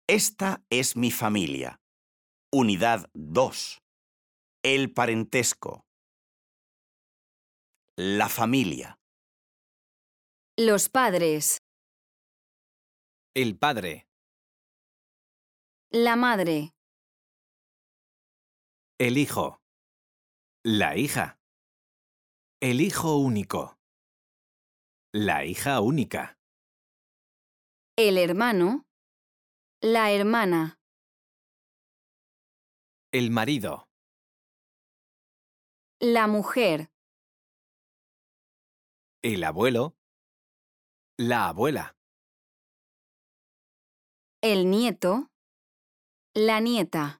Esta es mi familia. Unidad 2. El parentesco. La familia. Los padres. El padre. La madre. El hijo. La hija. El hijo único. La hija única. El hermano. La hermana. El marido. La mujer. El abuelo. La abuela. El nieto. La nieta.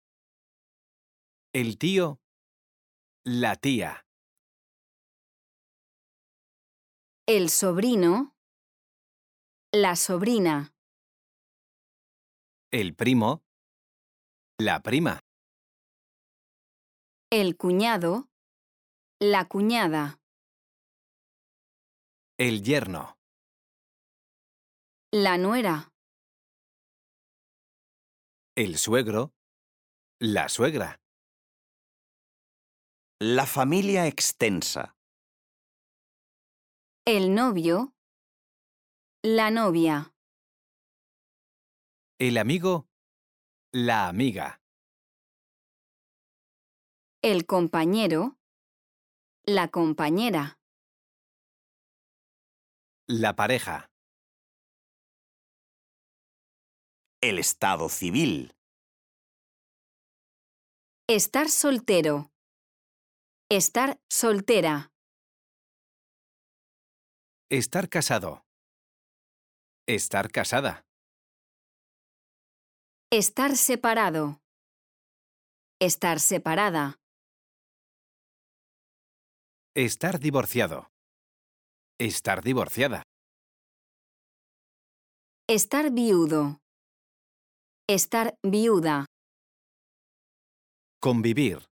El tío. La tía. El sobrino. La sobrina. El primo. La prima. El cuñado. La cuñada. El yerno. La nuera. El suegro. La suegra. La familia extensa. El novio. La novia. El amigo. La amiga. El compañero. La compañera. La pareja. El estado civil. Estar soltero. Estar soltera. Estar casado. Estar casada. Estar separado. Estar separada. Estar divorciado. Estar divorciada. Estar viudo. Estar viuda. Convivir.